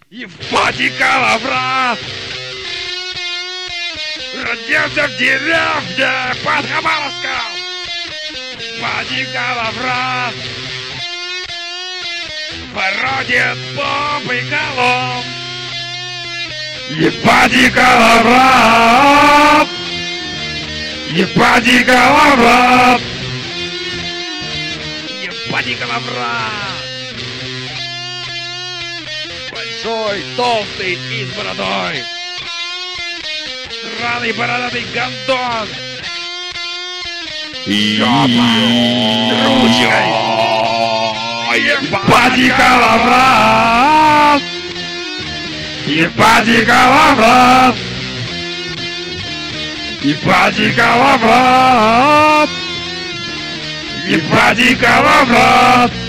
Ипатий Калаврат родился в деревне под Хабаровском. Ипатий Калаврат породит бомб и колом. Ипатий Калаврат, Ипатий Калаврат, Ипатий Калаврат. Большой, толстый и с бородой. Сраный бородатый гондон. Ручкой. Ипатий Калаврат, Ипатий Калаврат, Ипатий Калаврат, Ипатий Калаврат.